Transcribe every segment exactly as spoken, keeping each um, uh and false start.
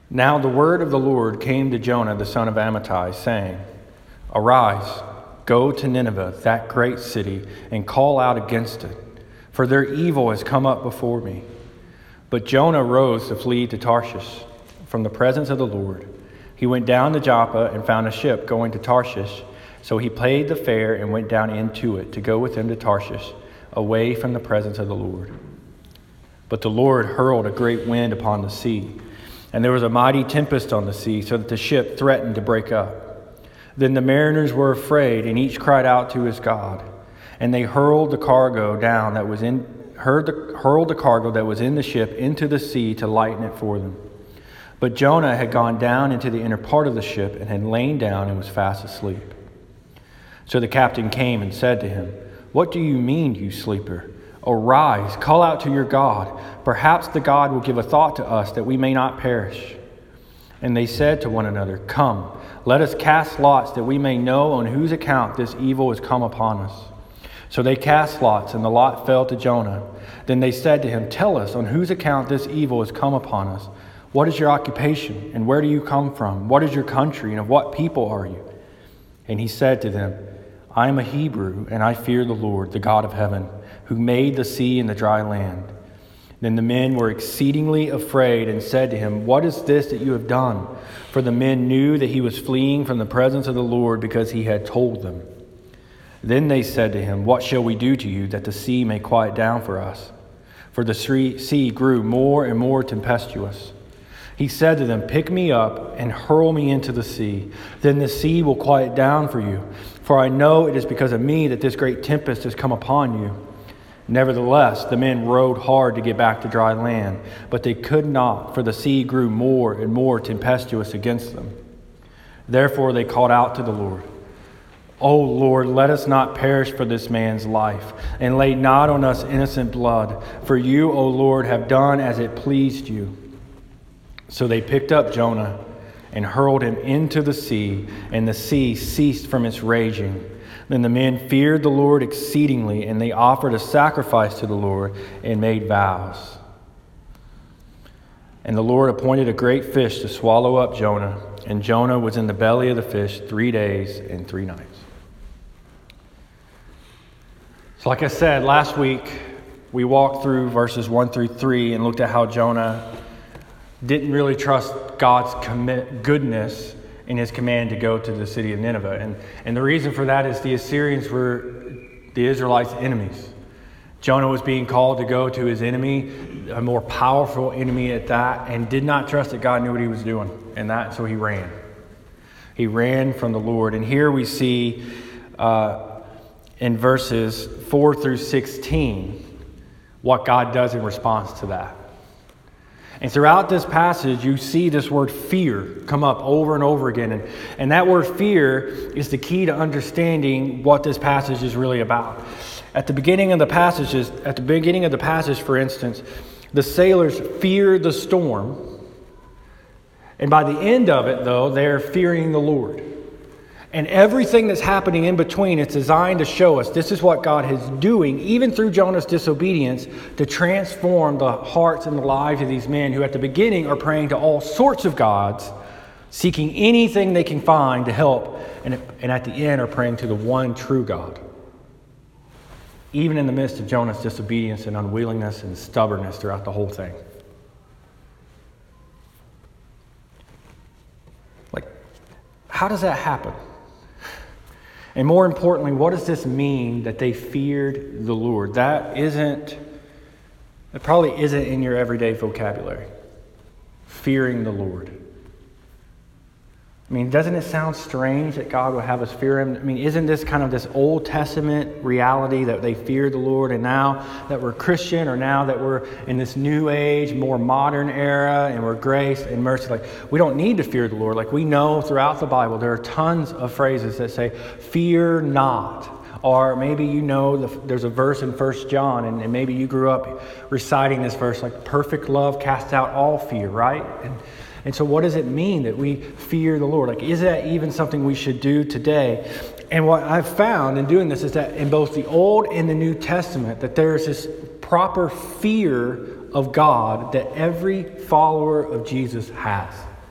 Now the word of the Lord came to Jonah the son of Amittai, saying, Arise, go to Nineveh, that great city, and call out against it, for their evil has come up before me. But Jonah rose to flee to Tarshish from the presence of the Lord. He went down to Joppa and found a ship going to Tarshish. So he paid the fare and went down into it to go with him to Tarshish, away from the presence of the Lord. But the Lord hurled a great wind upon the sea, and there was a mighty tempest on the sea, so that the ship threatened to break up. Then the mariners were afraid, and each cried out to his God. And they hurled the cargo down that was in hurled the, hurled the cargo that was in the ship into the sea to lighten it for them. But Jonah had gone down into the inner part of the ship and had lain down and was fast asleep. So the captain came and said to him, What do you mean, you sleeper? Arise, call out to your God. Perhaps the God will give a thought to us that we may not perish. And they said to one another, Come, let us cast lots that we may know on whose account this evil has come upon us. So they cast lots, and the lot fell to Jonah. Then they said to him, Tell us on whose account this evil has come upon us. What is your occupation, and where do you come from? What is your country, and of what people are you? And he said to them, I am a Hebrew, and I fear the Lord, the God of heaven, who made the sea and the dry land. Then the men were exceedingly afraid and said to him, What is this that you have done? For the men knew that he was fleeing from the presence of the Lord because he had told them. Then they said to him, What shall we do to you that the sea may quiet down for us? For the sea grew more and more tempestuous. He said to them, Pick me up and hurl me into the sea. Then the sea will quiet down for you. For I know it is because of me that this great tempest has come upon you. Nevertheless, the men rowed hard to get back to dry land, but they could not, for the sea grew more and more tempestuous against them. Therefore they called out to the Lord, O Lord, let us not perish for this man's life, and lay not on us innocent blood. For you, O Lord, have done as it pleased you. So they picked up Jonah and hurled him into the sea, and the sea ceased from its raging. Then the men feared the Lord exceedingly, and they offered a sacrifice to the Lord and made vows. And the Lord appointed a great fish to swallow up Jonah, and Jonah was in the belly of the fish three days and three nights. So like I said, last week we walked through verses one through three and looked at how Jonah didn't really trust God's commit, goodness in his command to go to the city of Nineveh. And, and the reason for that is the Assyrians were the Israelites' enemies. Jonah was being called to go to his enemy, a more powerful enemy at that, and did not trust that God knew what he was doing. And that, so he ran. He ran from the Lord. And here we see uh, in verses four through sixteen what God does in response to that. And throughout this passage, you see this word fear come up over and over again. And, and that word fear is the key to understanding what this passage is really about. At the beginning of the passages, at the beginning of the passage, for instance, the sailors fear the storm. And by the end of it, though, they're fearing the Lord. And everything that's happening in between, it's designed to show us this is what God is doing, even through Jonah's disobedience, to transform the hearts and the lives of these men who at the beginning are praying to all sorts of gods, seeking anything they can find to help, and, and at the end are praying to the one true God. Even in the midst of Jonah's disobedience and unwillingness and stubbornness throughout the whole thing. Like, how does that happen? And more importantly, what does this mean that they feared the Lord? That isn't, it probably isn't in your everyday vocabulary. Fearing the Lord. I mean, doesn't it sound strange that God would have us fear Him? I mean, isn't this kind of this Old Testament reality that they feared the Lord, and now that we're Christian, or now that we're in this new age, more modern era, and we're grace and mercy, like we don't need to fear the Lord. Like we know throughout the Bible, there are tons of phrases that say, fear not. Or maybe you know the, there's a verse in First John, and, and maybe you grew up reciting this verse, like perfect love casts out all fear, right? And And so what does it mean that we fear the Lord? Like, is that even something we should do today? And what I've found in doing this is that in both the Old and the New Testament, that there's this proper fear of God that every follower of Jesus has.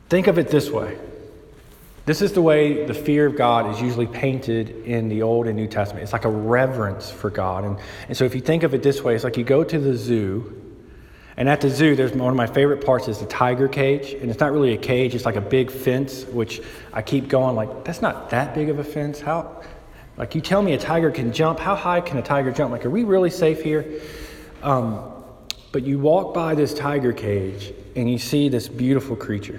Think of it this way. This is the way the fear of God is usually painted in the Old and New Testament. It's like a reverence for God. And, and so if you think of it this way, it's like you go to the zoo, and at the zoo, there's one of my favorite parts is the tiger cage. And it's not really a cage, it's like a big fence, which I keep going like, that's not that big of a fence. How, like you tell me a tiger can jump, how high can a tiger jump? Like, are we really safe here? Um, but you walk by this tiger cage, and you see this beautiful creature.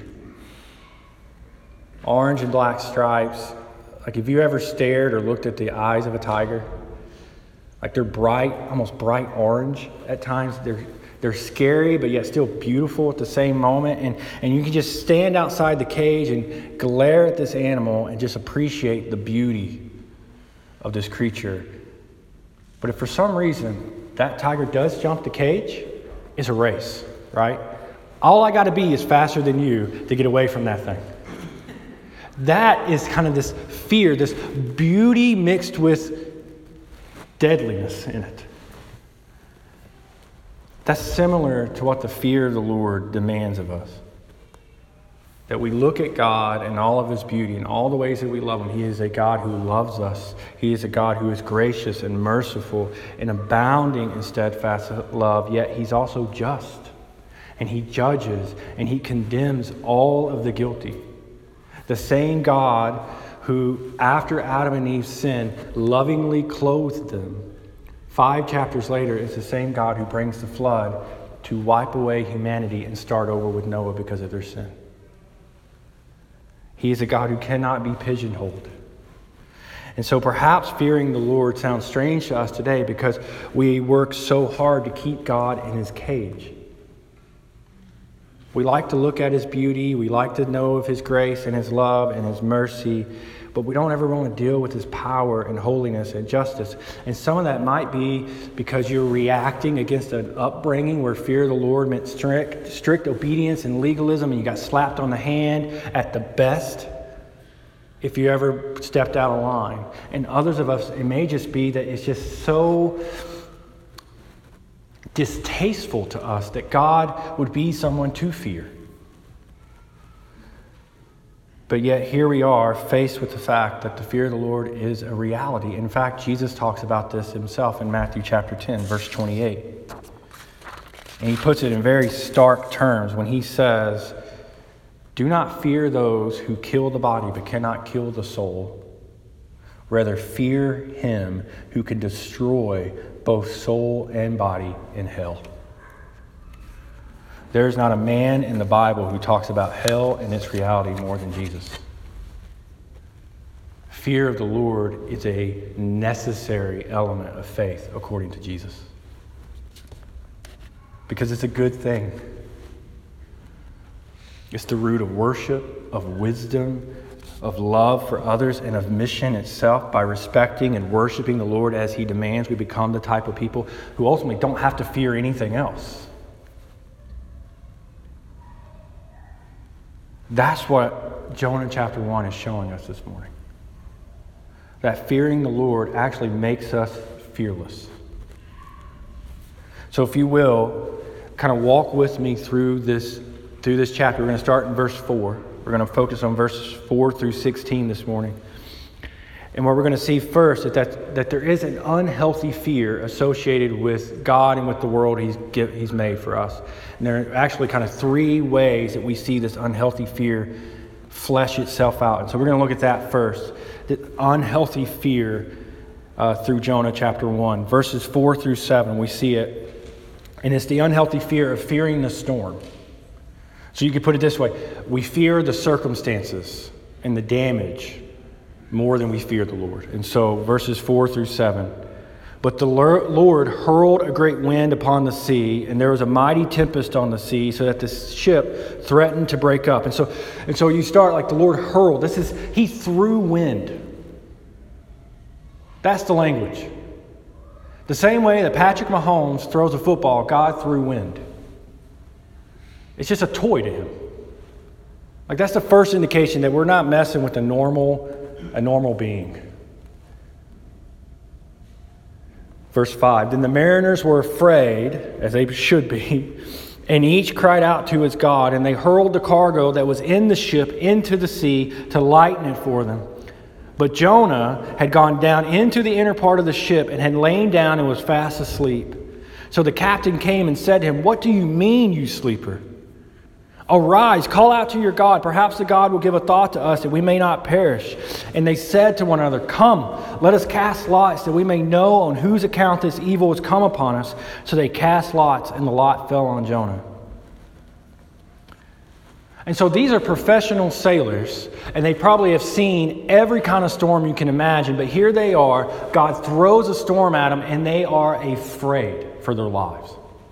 Orange and black stripes. Like, have you ever stared or looked at the eyes of a tiger? Like, they're bright, almost bright orange at times. They're they're scary, but yet still beautiful at the same moment. And, and you can just stand outside the cage and glare at this animal and just appreciate the beauty of this creature. But if for some reason that tiger does jump the cage, it's a race, right? All I got to be is faster than you to get away from that thing. That is kind of this fear, this beauty mixed with deadliness in it. That's similar to what the fear of the Lord demands of us. That we look at God and all of his beauty and all the ways that we love him. He is a God who loves us. He is a God who is gracious and merciful and abounding in steadfast love, yet he's also just. And he judges and he condemns all of the guilty. The same God who, after Adam and Eve sinned, lovingly clothed them, five chapters later is the same God who brings the flood to wipe away humanity and start over with Noah because of their sin. He is a God who cannot be pigeonholed. And so perhaps fearing the Lord sounds strange to us today because we work so hard to keep God in his cage. We like to look at his beauty, we like to know of his grace and his love and his mercy, but we don't ever want to deal with his power and holiness and justice. And some of that might be because you're reacting against an upbringing where fear of the Lord meant strict, strict obedience and legalism, and you got slapped on the hand at the best if you ever stepped out of line. And others of us, it may just be that it's just so distasteful to us that God would be someone to fear. But yet here we are faced with the fact that the fear of the Lord is a reality. In fact, Jesus talks about this himself in Matthew chapter ten, verse twenty-eight. And he puts it in very stark terms when he says, "Do not fear those who kill the body but cannot kill the soul. Rather fear him who can destroy both soul and body in hell." There is not a man in the Bible who talks about hell and its reality more than Jesus. Fear of the Lord is a necessary element of faith according to Jesus. Because it's a good thing. It's the root of worship, of wisdom, of love for others, and of mission itself. By respecting and worshiping the Lord as he demands, we become the type of people who ultimately don't have to fear anything else. That's what Jonah chapter one is showing us this morning. That fearing the Lord actually makes us fearless. So if you will, kind of walk with me through this, through this chapter. We're going to start in verse four. We're going to focus on verses four through sixteen this morning. And what we're going to see first is that, that there is an unhealthy fear associated with God and with the world he's, give, he's made for us. And there are actually kind of three ways that we see this unhealthy fear flesh itself out. And so we're going to look at that first. The unhealthy fear uh, through Jonah chapter one. Verses four through seven, we see it. And it's the unhealthy fear of fearing the storm. So you could put it this way. We fear the circumstances and the damage more than we fear the Lord. And so verses four through seven. But the Lord hurled a great wind upon the sea, and there was a mighty tempest on the sea, so that the ship threatened to break up. And so, and so you start like the Lord hurled. This is, he threw wind. That's the language. The same way that Patrick Mahomes throws a football, God threw wind. It's just a toy to him. Like that's the first indication that we're not messing with a normal, a normal being. Verse five, then the mariners were afraid, as they should be, And each cried out to his God, and they hurled the cargo that was in the ship into the sea to lighten it for them. But Jonah had gone down into the inner part of the ship and had lain down and was fast asleep. So the captain came and said to him, "What do you mean, you sleeper? Arise, call out to your God. Perhaps the God will give a thought to us that we may not perish." And they said to one another, "Come, let us cast lots that we may know on whose account this evil has come upon us." So they cast lots, and the lot fell on Jonah. And so these are professional sailors, and they probably have seen every kind of storm you can imagine. But here they are. God throws a storm at them, and they are afraid for their lives.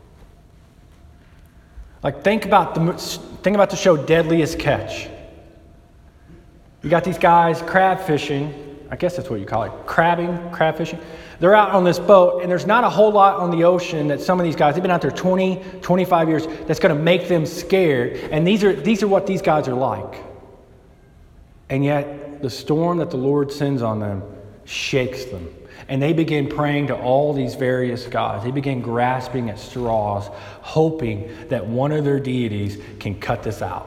Like, think about the think about the show Deadliest Catch. You got these guys crab fishing. I guess that's what you call it. Crabbing, crab fishing. They're out on this boat, and there's not a whole lot on the ocean that some of these guys, they've been out there twenty, twenty-five years, that's going to make them scared. And these are these are what these guys are like. And yet, the storm that the Lord sends on them shakes them. And they begin praying to all these various gods. They begin grasping at straws, hoping that one of their deities can cut this out.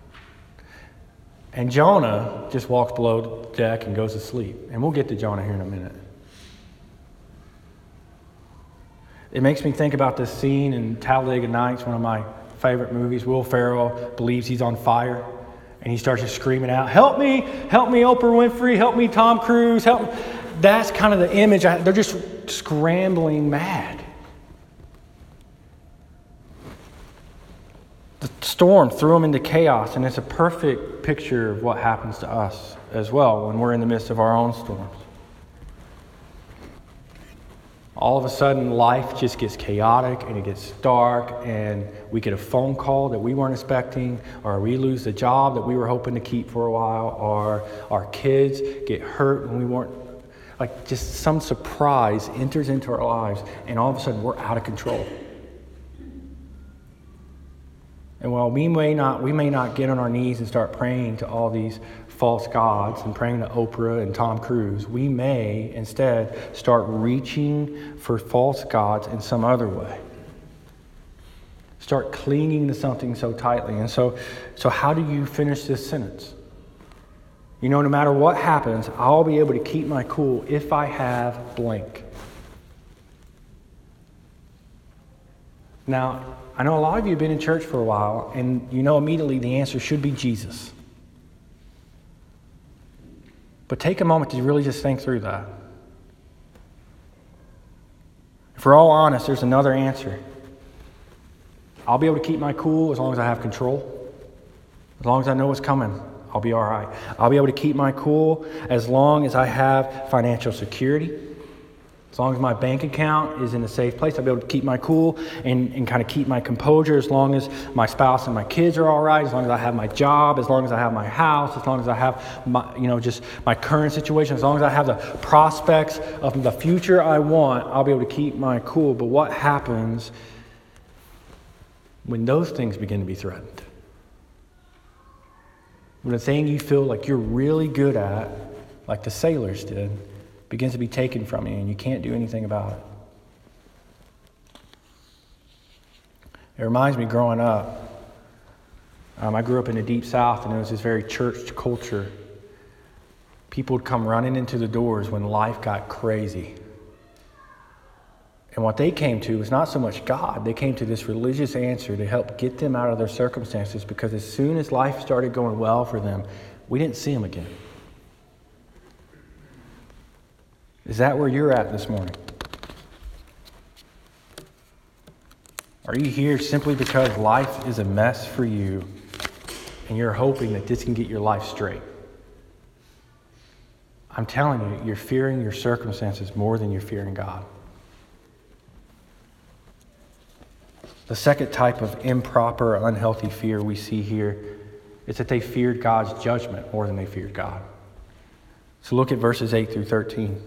And Jonah just walks below the deck and goes to sleep. And we'll get to Jonah here in a minute. It makes me think about this scene in Talladega Nights, one of my favorite movies. Will Ferrell believes he's on fire. And he starts just screaming out, "Help me! Help me, Oprah Winfrey! Help me, Tom Cruise! Help me!" That's kind of the image. They're just scrambling mad. The storm threw them into chaos, and it's a perfect picture of what happens to us as well when we're in the midst of our own storms. All of a sudden, life just gets chaotic and it gets dark, and we get a phone call that we weren't expecting, or we lose the job that we were hoping to keep for a while, or our kids get hurt when we weren't. Like, just some surprise enters into our lives, and all of a sudden we're out of control. And while we may not, we may not get on our knees and start praying to all these false gods and praying to Oprah and Tom Cruise, we may instead start reaching for false gods in some other way. Start clinging to something so tightly. And so, so how do you finish this sentence? You know, no matter what happens, I'll be able to keep my cool if I have blank. Now, I know a lot of you have been in church for a while, and you know immediately the answer should be Jesus. But take a moment to really just think through that. If we're all honest, there's another answer. I'll be able to keep my cool as long as I have control. As long as I know what's coming, I'll be all right. I'll be able to keep my cool as long as I have financial security. As long as my bank account is in a safe place, I'll be able to keep my cool and, and kind of keep my composure. As long as my spouse and my kids are all right, as long as I have my job, as long as I have my house, as long as I have my, you know, just my current situation, as long as I have the prospects of the future I want, I'll be able to keep my cool. But what happens when those things begin to be threatened? When the thing you feel like you're really good at, like the sailors did, begins to be taken from you and you can't do anything about it. It reminds me growing up, um, I grew up in the Deep South, and it was this very church culture. People would come running into the doors when life got crazy. And what they came to was not so much God. They came to this religious answer to help get them out of their circumstances, because as soon as life started going well for them, we didn't see them again. Is that where you're at this morning? Are you here simply because life is a mess for you and you're hoping that this can get your life straight? I'm telling you, you're fearing your circumstances more than you're fearing God. The second type of improper, unhealthy fear we see here is that they feared God's judgment more than they feared God. So look at verses eight through thirteen.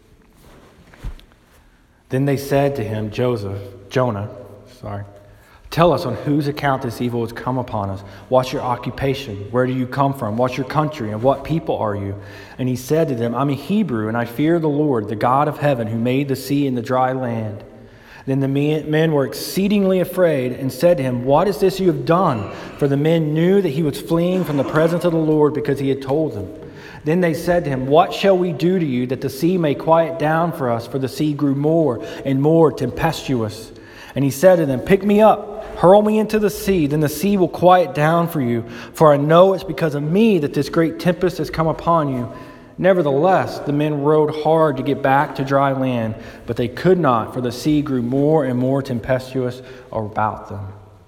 Then they said to him, Joseph, Jonah, sorry, tell us on whose account this evil has come upon us. What's your occupation? Where do you come from? What's your country? And what people are you? And he said to them, I'm a Hebrew, and I fear the Lord, the God of heaven, who made the sea and the dry land. Then the men were exceedingly afraid and said to him, "What is this you have done?" For the men knew that he was fleeing from the presence of the Lord because he had told them. Then they said to him, "What shall we do to you that the sea may quiet down for us?" For the sea grew more and more tempestuous. And he said to them, "Pick me up, hurl me into the sea, then the sea will quiet down for you. For I know it's because of me that this great tempest has come upon you." Nevertheless, the men rowed hard to get back to dry land, but they could not, for the sea grew more and more tempestuous about them.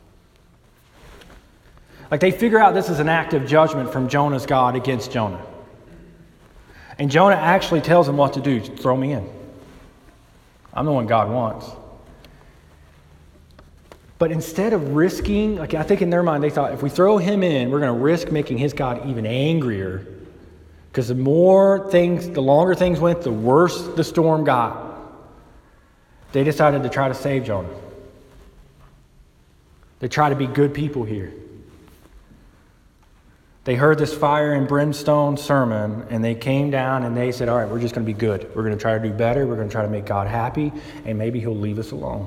Like, they figure out this is an act of judgment from Jonah's God against Jonah. And Jonah actually tells them what to do. Throw me in. I'm the one God wants. But instead of risking, like I think in their mind they thought, if we throw him in, we're going to risk making his God even angrier. Because the more things, the longer things went, the worse the storm got. They decided to try to save Jonah. They try to be good people here. They heard this fire and brimstone sermon, and they came down and they said, all right, we're just going to be good. We're going to try to do better. We're going to try to make God happy, and maybe he'll leave us alone.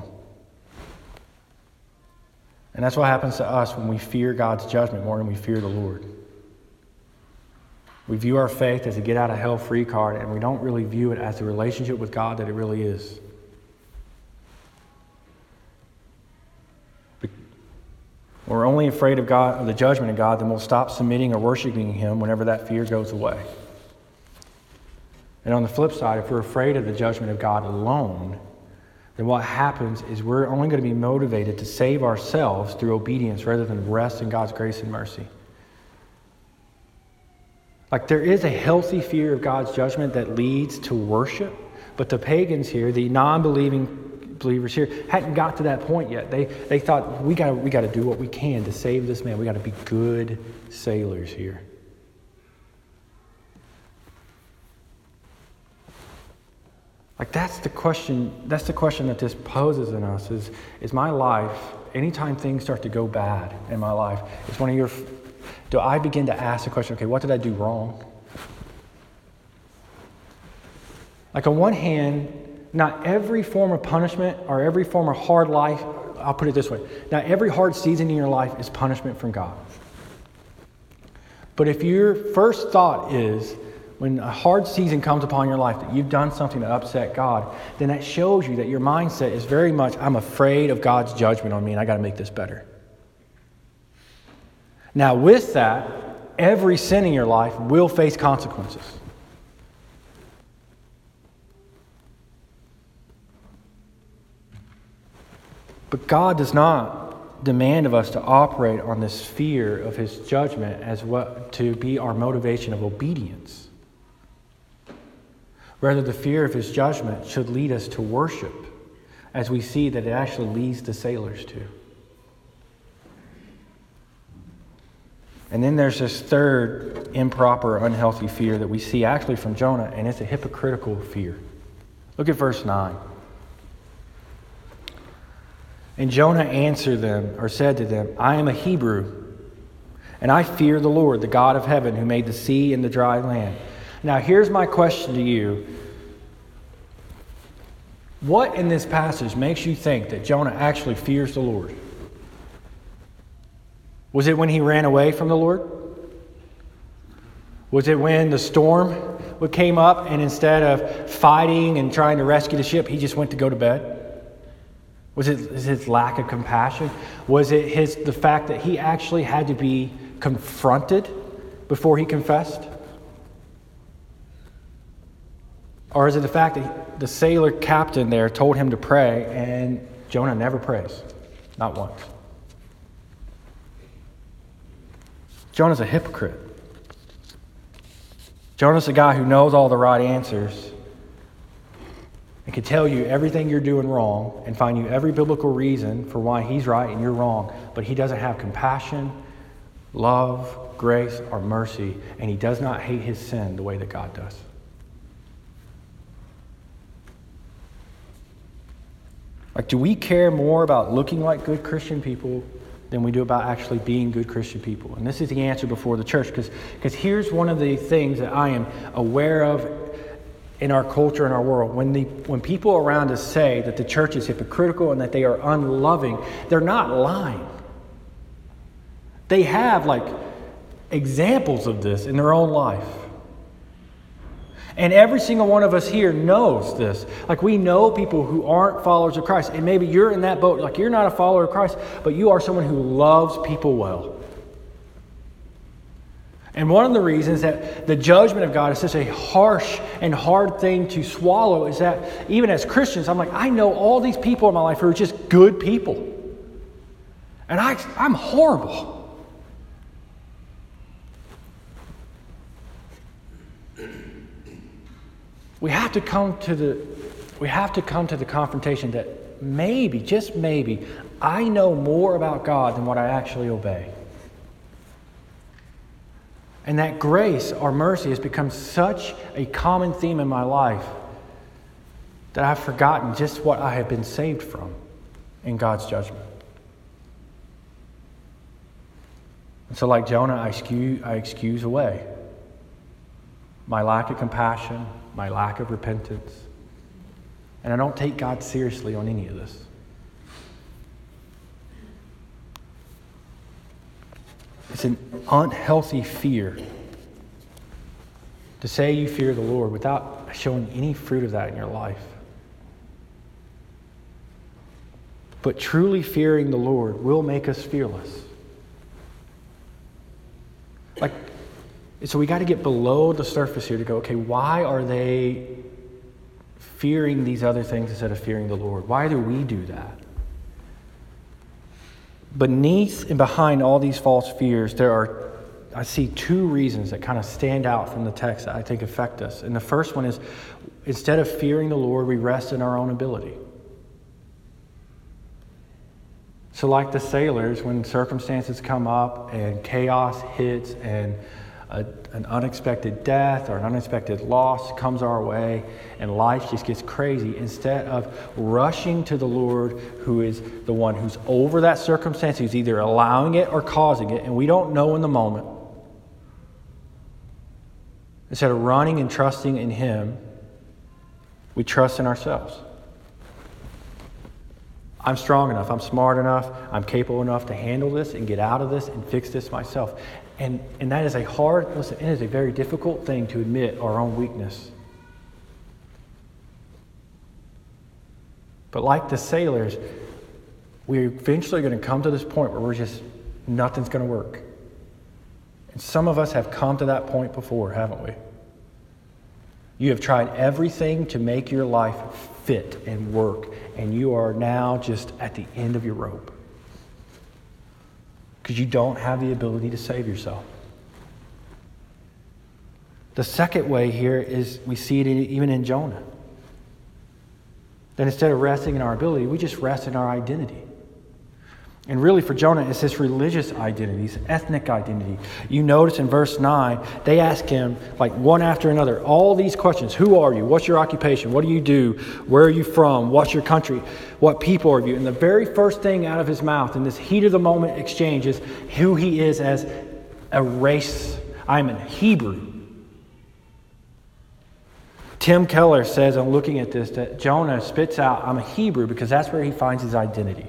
And that's what happens to us when we fear God's judgment more than we fear the Lord. We view our faith as a get-out-of-hell-free card, and we don't really view it as the relationship with God that it really is. We're only afraid of God, of the judgment of God, then we'll stop submitting or worshiping him whenever that fear goes away. And on the flip side, if we're afraid of the judgment of God alone, then what happens is we're only going to be motivated to save ourselves through obedience rather than rest in God's grace and mercy. Like, there is a healthy fear of God's judgment that leads to worship, but the pagans here, the non-believing believers here, hadn't got to that point yet. They they thought, we got we got to do what we can to save this man. We got to be good sailors here. Like, that's the question. That's the question that this poses in us: is is my life? Anytime things start to go bad in my life, it's one of your. Do I begin to ask the question, okay, what did I do wrong? Like, on one hand, not every form of punishment or every form of hard life, I'll put it this way, not every hard season in your life is punishment from God. But if your first thought is, when a hard season comes upon your life, that you've done something to upset God, then that shows you that your mindset is very much, I'm afraid of God's judgment on me and I got to make this better. Now, with that, every sin in your life will face consequences. But God does not demand of us to operate on this fear of his judgment as what to be our motivation of obedience. Rather, the fear of his judgment should lead us to worship, as we see that it actually leads the sailors to. And then there's this third improper, unhealthy fear that we see actually from Jonah, and it's a hypocritical fear. Look at verse nine. And Jonah answered them, or said to them, I am a Hebrew, and I fear the Lord, the God of heaven, who made the sea and the dry land. Now, here's my question to you. What in this passage makes you think that Jonah actually fears the Lord? Was it when he ran away from the Lord? Was it when the storm came up and instead of fighting and trying to rescue the ship, he just went to go to bed? Was it his lack of compassion? Was it his the fact that he actually had to be confronted before he confessed? Or is it the fact that the sailor captain there told him to pray and Jonah never prays? Not once. Jonah's a hypocrite. Jonah's a guy who knows all the right answers and can tell you everything you're doing wrong and find you every biblical reason for why he's right and you're wrong, but he doesn't have compassion, love, grace, or mercy, and he does not hate his sin the way that God does. Like, do we care more about looking like good Christian people than we do about actually being good Christian people? And this is the answer before the church, because because here's one of the things that I am aware of in our culture and our world. When the when people around us say that the church is hypocritical and that they are unloving, they're not lying. They have like examples of this in their own life. And every single one of us here knows this. Like, we know people who aren't followers of Christ. And maybe you're in that boat. Like, you're not a follower of Christ, but you are someone who loves people well. And one of the reasons that the judgment of God is such a harsh and hard thing to swallow is that even as Christians, I'm like, I know all these people in my life who are just good people. And I, I'm horrible. We have to come to the we have to come to the confrontation that maybe, just maybe, I know more about God than what I actually obey. And that grace or mercy has become such a common theme in my life that I've forgotten just what I have been saved from in God's judgment. And so like Jonah, I excuse, I excuse away my lack of compassion, my lack of repentance. And I don't take God seriously on any of this. It's an unhealthy fear to say you fear the Lord without showing any fruit of that in your life. But truly fearing the Lord will make us fearless. Like, so we got to get below the surface here to go, okay, why are they fearing these other things instead of fearing the Lord? Why do we do that? Beneath and behind all these false fears, there are, I see two reasons that kind of stand out from the text that I think affect us. And the first one is, instead of fearing the Lord, we rest in our own ability. So like the sailors, when circumstances come up and chaos hits and a, an unexpected death or an unexpected loss comes our way and life just gets crazy, instead of rushing to the Lord, who is the one who's over that circumstance, who's either allowing it or causing it, and we don't know in the moment, instead of running and trusting in Him, we trust in ourselves. I'm strong enough, I'm smart enough, I'm capable enough to handle this and get out of this and fix this myself. And and that is a hard, listen, it is a very difficult thing to admit our own weakness. But like the sailors, we're eventually going to come to this point where we're just, nothing's going to work. And some of us have come to that point before, haven't we? You have tried everything to make your life fit and work, and you are now just at the end of your rope. Because you don't have the ability to save yourself. The second way here is we see it even in Jonah. That instead of resting in our ability, we just rest in our identity. And really for Jonah, it's this religious identity, this ethnic identity. You notice in verse nine, they ask him, like one after another, all these questions. Who are you? What's your occupation? What do you do? Where are you from? What's your country? What people are you? And the very first thing out of his mouth in this heat of the moment exchange is who he is as a race. I'm a Hebrew. Tim Keller says, I'm looking at this, that Jonah spits out, I'm a Hebrew, because that's where he finds his identity.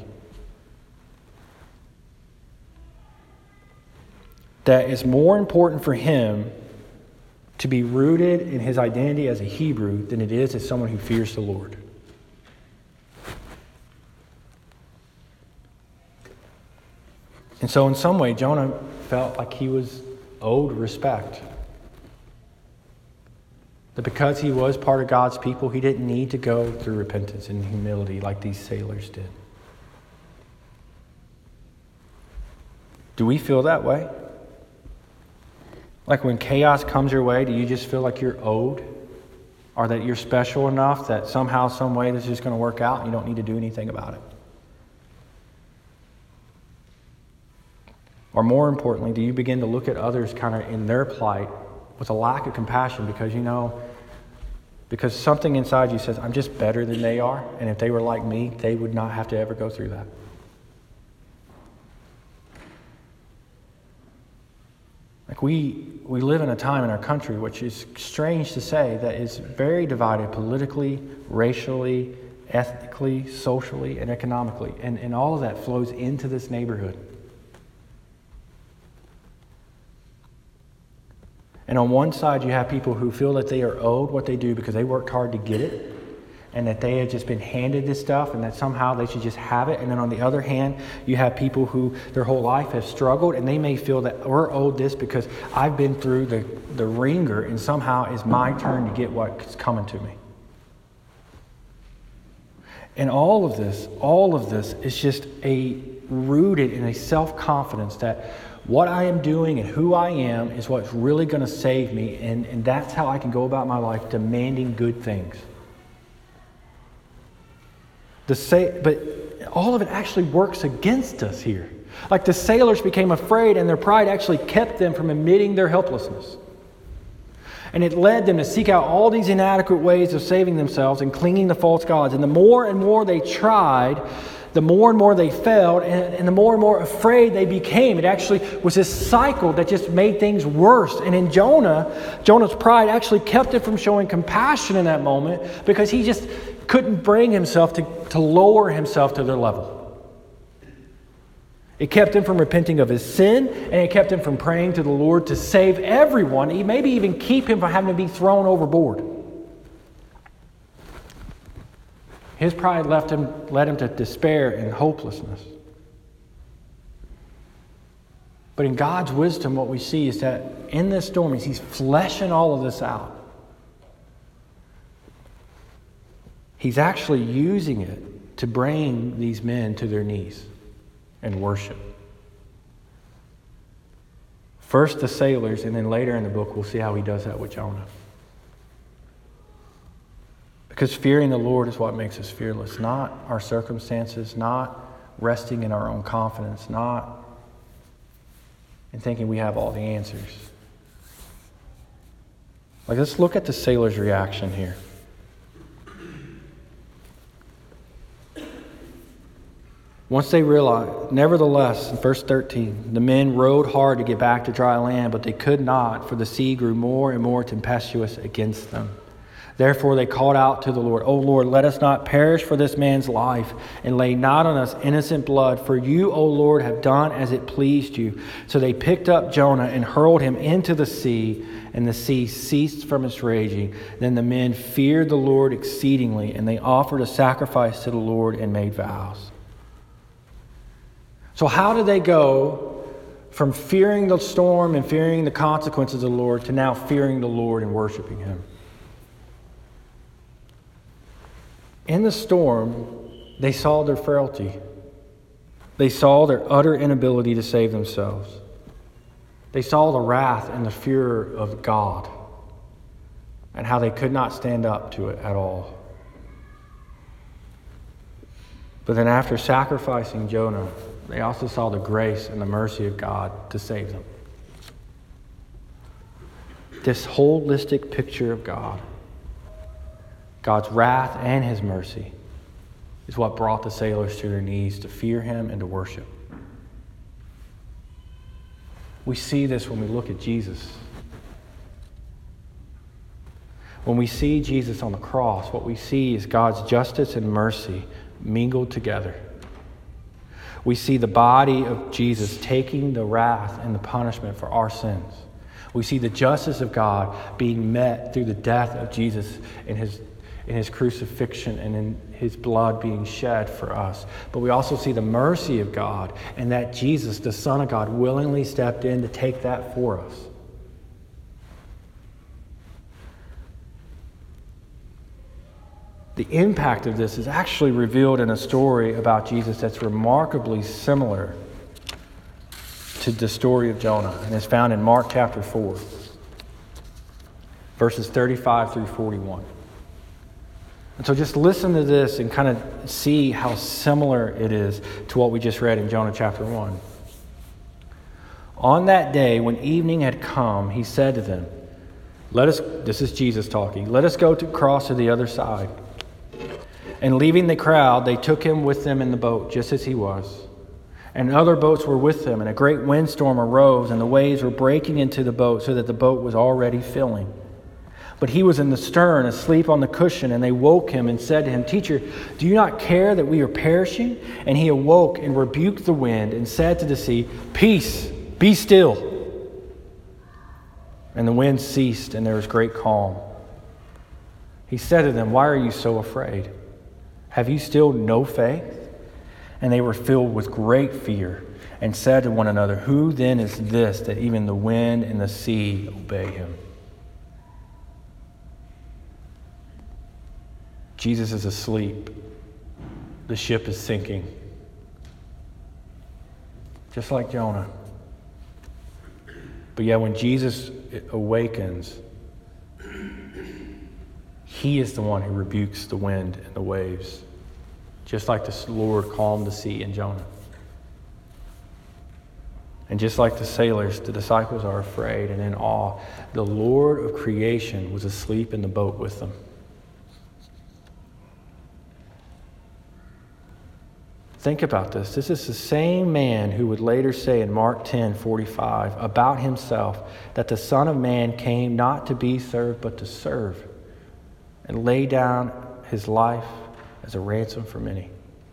That it's more important for him to be rooted in his identity as a Hebrew than it is as someone who fears the Lord. And so in some way, Jonah felt like he was owed respect. That because he was part of God's people, he didn't need to go through repentance and humility like these sailors did. Do we feel that way? Like when chaos comes your way, do you just feel like you're owed? Or that you're special enough that somehow, some way this is just going to work out and you don't need to do anything about it? Or more importantly, do you begin to look at others kind of in their plight with a lack of compassion because you know, because something inside you says, I'm just better than they are, and if they were like me, they would not have to ever go through that. Like we we live in a time in our country, which is strange to say, that is very divided politically, racially, ethnically, socially, and economically. And, and all of that flows into this neighborhood. And on one side, you have people who feel that they are owed what they do because they worked hard to get it, and that they have just been handed this stuff and that somehow they should just have it. And then on the other hand, you have people who their whole life have struggled, and they may feel that we're owed this because I've been through the, the ringer, and somehow it's my turn to get what's coming to me. And all of this, all of this is just a rooted in a self-confidence that what I am doing and who I am is what's really going to save me, and, and that's how I can go about my life, demanding good things. The sa- but all of it actually works against us here. Like the sailors became afraid, and their pride actually kept them from admitting their helplessness. And it led them to seek out all these inadequate ways of saving themselves and clinging to false gods. And the more and more they tried, the more and more they failed, and, and the more and more afraid they became. It actually was this cycle that just made things worse. And in Jonah, Jonah's pride actually kept him from showing compassion in that moment, because he just couldn't bring himself to, to lower himself to their level. It kept him from repenting of his sin, and it kept him from praying to the Lord to save everyone, maybe even keep him from having to be thrown overboard. His pride left him, led him to despair and hopelessness. But in God's wisdom, what we see is that in this storm, He's fleshing all of this out. He's actually using it to bring these men to their knees and worship. First the sailors, and then later in the book we'll see how He does that with Jonah. Because fearing the Lord is what makes us fearless, not our circumstances, not resting in our own confidence, not in thinking we have all the answers. Like, let's look at the sailors' reaction here. Once they realized, nevertheless, in verse thirteen, the men rowed hard to get back to dry land, but they could not, for the sea grew more and more tempestuous against them. Therefore they called out to the Lord, O Lord, let us not perish for this man's life, and lay not on us innocent blood, for you, O Lord, have done as it pleased you. So they picked up Jonah and hurled him into the sea, and the sea ceased from its raging. Then the men feared the Lord exceedingly, and they offered a sacrifice to the Lord and made vows. So how did they go from fearing the storm and fearing the consequences of the Lord to now fearing the Lord and worshiping Him? In the storm, they saw their frailty. They saw their utter inability to save themselves. They saw the wrath and the fear of God and how they could not stand up to it at all. But then after sacrificing Jonah, they also saw the grace and the mercy of God to save them. This holistic picture of God, God's wrath and His mercy, is what brought the sailors to their knees to fear Him and to worship. We see this when we look at Jesus. When we see Jesus on the cross, what we see is God's justice and mercy mingled together. We see the body of Jesus taking the wrath and the punishment for our sins. We see the justice of God being met through the death of Jesus in his, in his crucifixion and in His blood being shed for us. But we also see the mercy of God, and that Jesus, the Son of God, willingly stepped in to take that for us. The impact of this is actually revealed in a story about Jesus that's remarkably similar to the story of Jonah, and is found in Mark chapter four, verses thirty-five through forty-one. And so just listen to this and kind of see how similar it is to what we just read in Jonah chapter one. On that day, when evening had come, He said to them, "Let us," this is Jesus talking, "let us go to cross to the other side." And leaving the crowd, they took Him with them in the boat, just as He was. And other boats were with them, and a great windstorm arose, and the waves were breaking into the boat so that the boat was already filling. But he was in the stern, asleep on the cushion, and they woke him and said to him, Teacher, do you not care that we are perishing? And he awoke and rebuked the wind and said to the sea, Peace, be still. And the wind ceased, and there was great calm. He said to them, Why are you so afraid? Have you still no faith? And they were filled with great fear and said to one another, Who then is this that even the wind and the sea obey him? Jesus is asleep. The ship is sinking. Just like Jonah. But yet when Jesus awakens, he is the one who rebukes the wind and the waves. Just like the Lord calmed the sea in Jonah. And just like the sailors, the disciples are afraid and in awe. The Lord of creation was asleep in the boat with them. Think about this. This is the same man who would later say in Mark ten forty-five about himself that the Son of Man came not to be served but to serve and lay down his life as a ransom for many.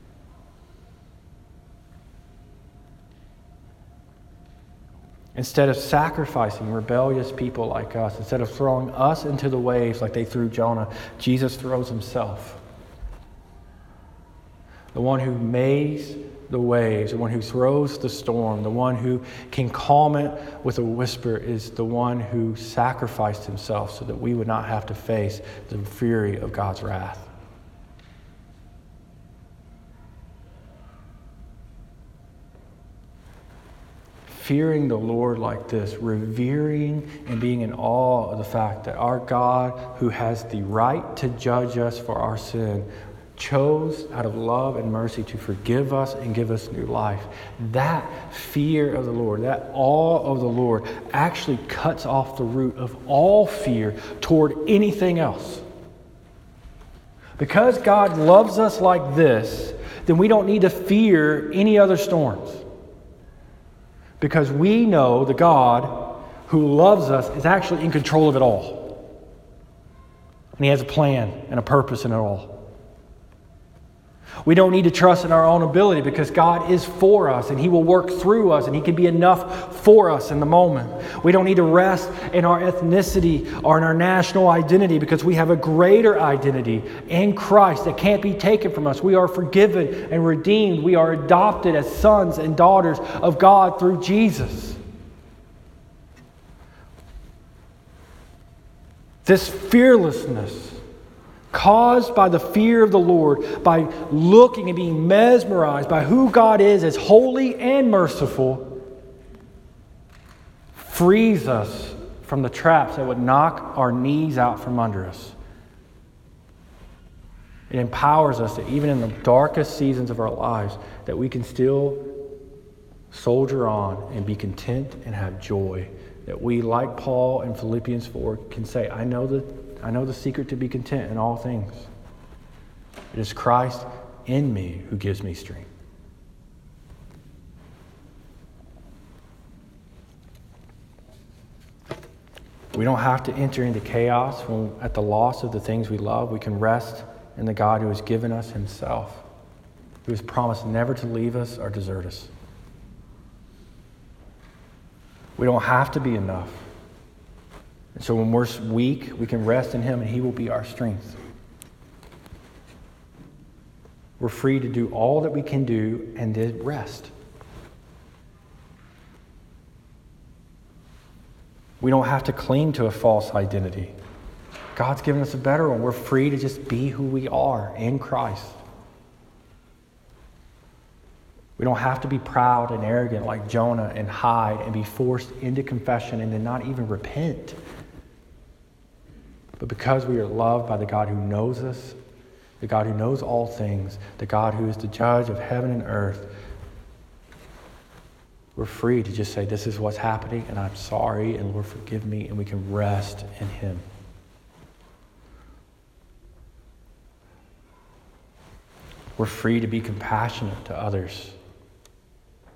Instead of sacrificing rebellious people like us, instead of throwing us into the waves like they threw Jonah, Jesus throws himself. The one who makes the waves, the one who throws the storm, the one who can calm it with a whisper is the one who sacrificed himself so that we would not have to face the fury of God's wrath. Fearing the Lord like this, revering and being in awe of the fact that our God, who has the right to judge us for our sin, chose out of love and mercy to forgive us and give us new life. That fear of the Lord, that awe of the Lord actually cuts off the root of all fear toward anything else. Because God loves us like this, then we don't need to fear any other storms. Because we know the God who loves us is actually in control of it all. And He has a plan and a purpose in it all. We don't need to trust in our own ability because God is for us and He will work through us and He can be enough for us in the moment. We don't need to rest in our ethnicity or in our national identity because we have a greater identity in Christ that can't be taken from us. We are forgiven and redeemed. We are adopted as sons and daughters of God through Jesus. This fearlessness caused by the fear of the Lord, by looking and being mesmerized by who God is as holy and merciful, frees us from the traps that would knock our knees out from under us. It empowers us that even in the darkest seasons of our lives, that we can still soldier on and be content and have joy. That we, like Paul in Philippians four, can say, I know the I know the secret to be content in all things. It is Christ in me who gives me strength. We don't have to enter into chaos when, at the loss of the things we love. We can rest in the God who has given us Himself, who has promised never to leave us or desert us. We don't have to be enough. And so when we're weak, we can rest in Him and He will be our strength. We're free to do all that we can do and then rest. We don't have to cling to a false identity. God's given us a better one. We're free to just be who we are in Christ. We don't have to be proud and arrogant like Jonah and hide and be forced into confession and then not even repent. But because we are loved by the God who knows us, the God who knows all things, the God who is the judge of heaven and earth, we're free to just say, this is what's happening, and I'm sorry, and Lord, forgive me, and we can rest in Him. We're free to be compassionate to others.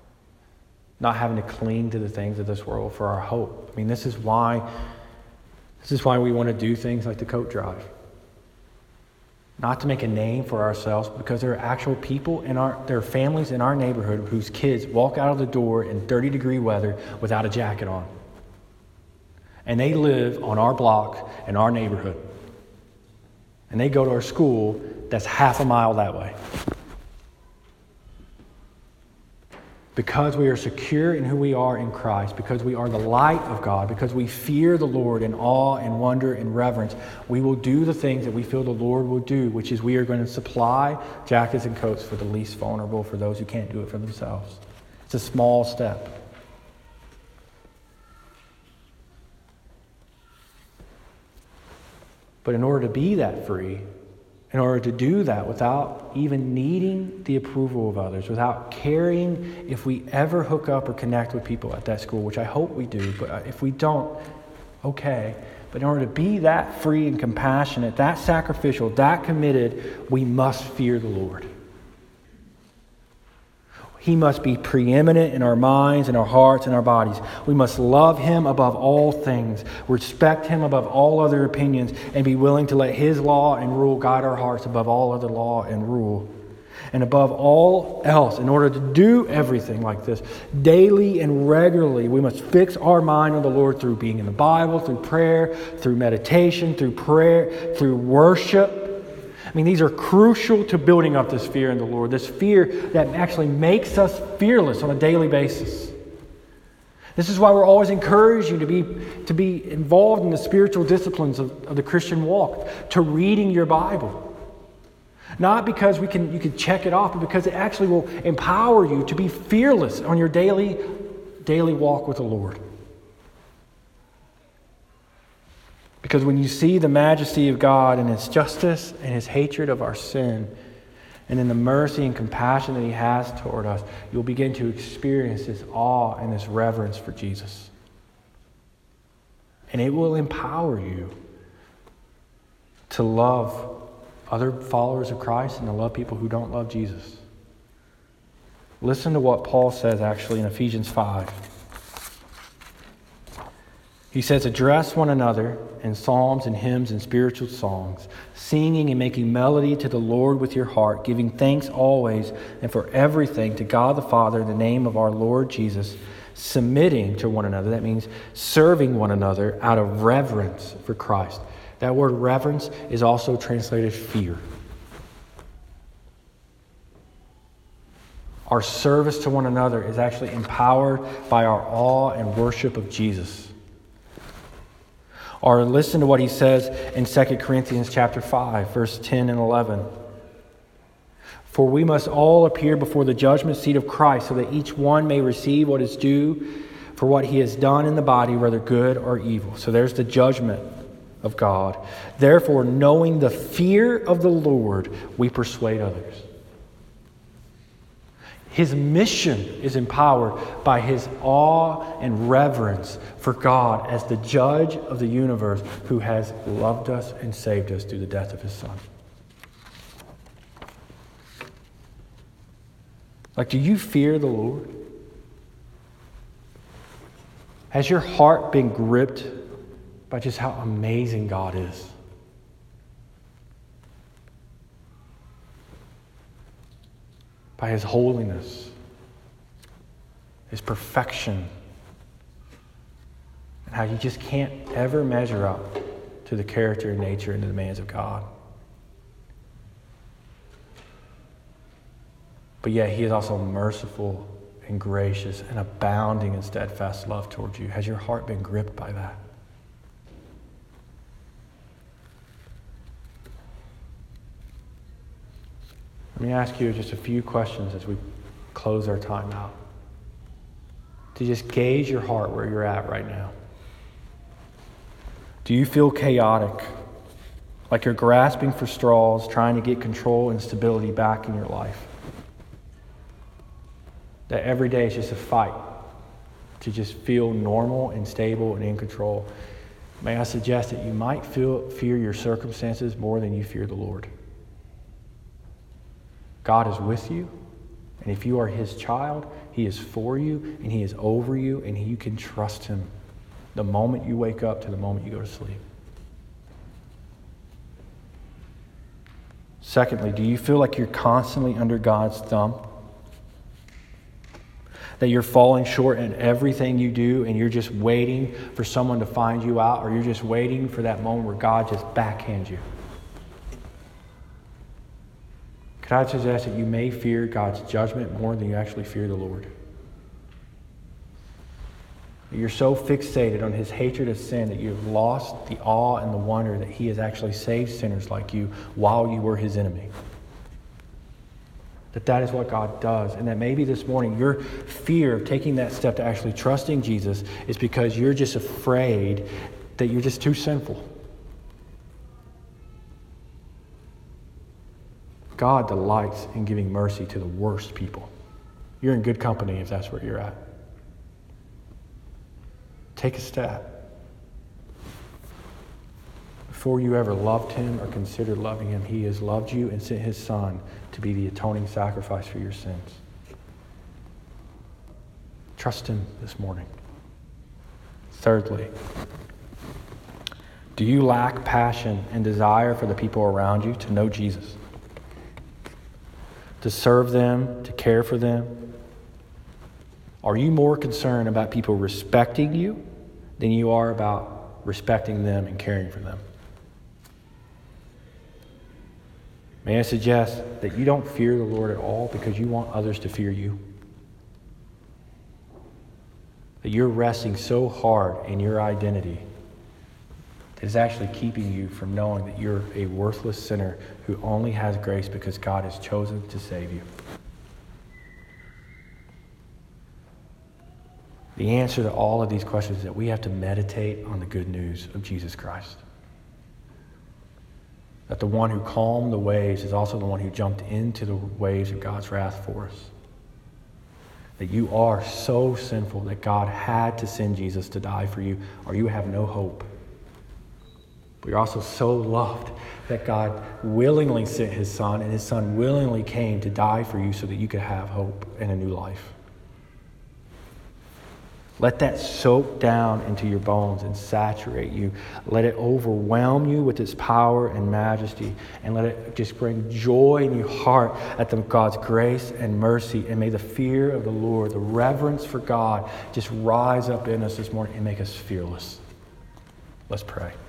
not having to cling to the things of this world for our hope. I mean, this is why, this is why we want to do things like the coat drive. Not to make a name for ourselves, because there are actual people in our, there are families in our neighborhood whose kids walk out of the door in thirty degree weather without a jacket on. And they live on our block in our neighborhood. And they go to our school that's half a mile that way. Because we are secure in who we are in Christ, because we are the light of God, because we fear the Lord in awe and wonder and reverence, we will do the things that we feel the Lord will do, which is we are going to supply jackets and coats for the least vulnerable, for those who can't do it for themselves. It's a small step. But in order to be that free, in order to do that without even needing the approval of others, without caring if we ever hook up or connect with people at that school, which I hope we do, but if we don't, okay. But in order to be that free and compassionate, that sacrificial, that committed, we must fear the Lord. He must be preeminent in our minds, in our hearts, in our bodies. We must love Him above all things, respect Him above all other opinions, and be willing to let His law and rule guide our hearts above all other law and rule. And above all else, in order to do everything like this, daily and regularly, we must fix our mind on the Lord through being in the Bible, through prayer, through meditation, through prayer, through worship. I mean, these are crucial to building up this fear in the Lord, this fear that actually makes us fearless on a daily basis. This is why we're always encouraging you to be, to be involved in the spiritual disciplines of, of the Christian walk, to reading your Bible. Not because we can you can check it off, but because it actually will empower you to be fearless on your daily, daily walk with the Lord. Because when you see the majesty of God and His justice and His hatred of our sin, and in the mercy and compassion that He has toward us, you'll begin to experience this awe and this reverence for Jesus. And it will empower you to love other followers of Christ and to love people who don't love Jesus. Listen to what Paul says actually in Ephesians five. He says, address one another in psalms and hymns and spiritual songs, singing and making melody to the Lord with your heart, giving thanks always and for everything to God the Father in the name of our Lord Jesus, submitting to one another. That means serving one another out of reverence for Christ. That word reverence is also translated fear. Our service to one another is actually empowered by our awe and worship of Jesus. Or listen to what he says in Second Corinthians chapter five, verse ten and eleven. For we must all appear before the judgment seat of Christ, so that each one may receive what is due for what he has done in the body, whether good or evil. So there's the judgment of God. Therefore, knowing the fear of the Lord, we persuade others. His mission is empowered by his awe and reverence for God as the judge of the universe who has loved us and saved us through the death of His Son. Like, do you fear the Lord? Has your heart been gripped by just how amazing God is? By His holiness, His perfection, and how you just can't ever measure up to the character and nature and the demands of God. But yet He is also merciful and gracious and abounding in steadfast love towards you. Has your heart been gripped by that? Let me ask you just a few questions as we close our time out. To just gauge your heart where you're at right now. Do you feel chaotic? Like you're grasping for straws, trying to get control and stability back in your life? That every day is just a fight to just feel normal and stable and in control? May I suggest that you might feel fear your circumstances more than you fear the Lord. God is with you, and And if you are his child, he is for you and he is over you, and you can trust him the moment you wake up to the moment you go to sleep. Secondly, do you feel like you're constantly under God's thumb? That you're falling short in everything you do and you're just waiting for someone to find you out, or you're just waiting for that moment where God just backhands you? Could I suggest that you may fear God's judgment more than you actually fear the Lord? You're so fixated on his hatred of sin that you've lost the awe and the wonder that he has actually saved sinners like you while you were his enemy. That that is what God does. And that maybe this morning your fear of taking that step to actually trusting Jesus is because you're just afraid that you're just too sinful. God delights in giving mercy to the worst people. You're in good company if that's where you're at. Take a step. Before you ever loved him or considered loving him, he has loved you and sent his son to be the atoning sacrifice for your sins. Trust him this morning. Thirdly, do you lack passion and desire for the people around you to know Jesus? To serve them, to care for them? Are you more concerned about people respecting you than you are about respecting them and caring for them? May I suggest that you don't fear the Lord at all because you want others to fear you? That you're resting so hard in your identity that it's actually keeping you from knowing that you're a worthless sinner who only has grace because God has chosen to save you? The answer to all of these questions is that we have to meditate on the good news of Jesus Christ. That the one who calmed the waves is also the one who jumped into the waves of God's wrath for us. That you are so sinful that God had to send Jesus to die for you, or you have no hope. But you're also so loved that God willingly sent his son, and his son willingly came to die for you so that you could have hope and a new life. Let that soak down into your bones and saturate you. Let it overwhelm you with its power and majesty. And let it just bring joy in your heart at the God's grace and mercy. And may the fear of the Lord, the reverence for God, just rise up in us this morning and make us fearless. Let's pray.